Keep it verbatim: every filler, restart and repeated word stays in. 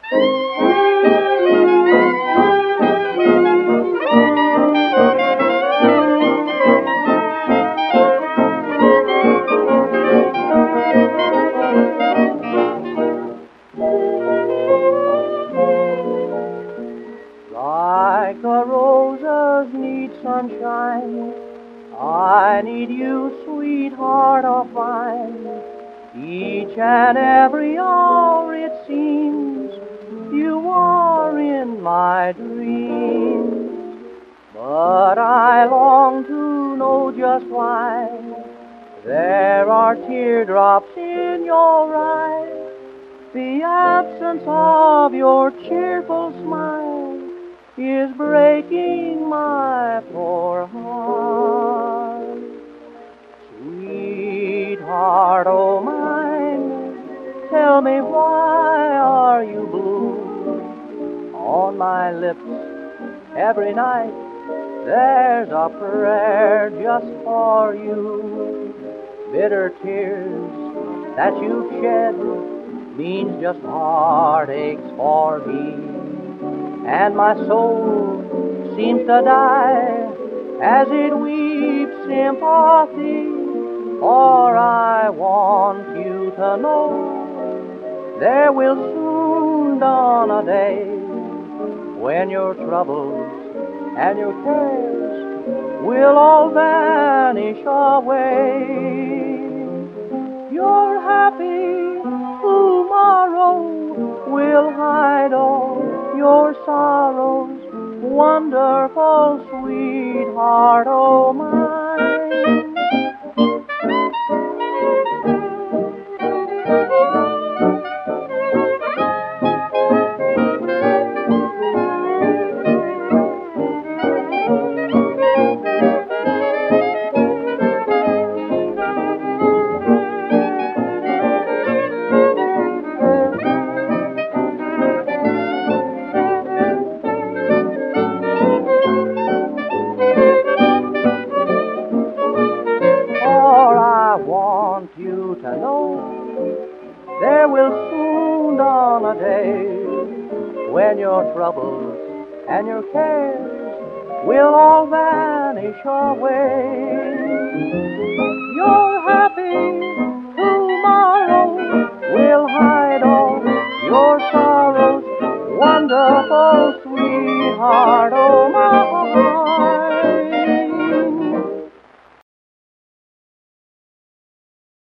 Like the roses need sunshine, I need you, sweetheart of mine. Each and every hour it seems you are in my dreams. But I long to know just why there are teardrops in your eyes. The absence of your cheerful smile is breaking my poor heart. Sweetheart, oh mine, tell me why are you blue? On my lips every night there's a prayer just for you. Bitter tears that you've shed means just heartaches for me. And my soul seems to die as it weeps sympathy. For I want you to know there will soon dawn a day when your troubles and your cares will all vanish away. Your happy tomorrow will hide all your sorrows, wonderful sweetheart, oh mine. You to know there will soon dawn a day when your troubles and your cares will all vanish away. You're happy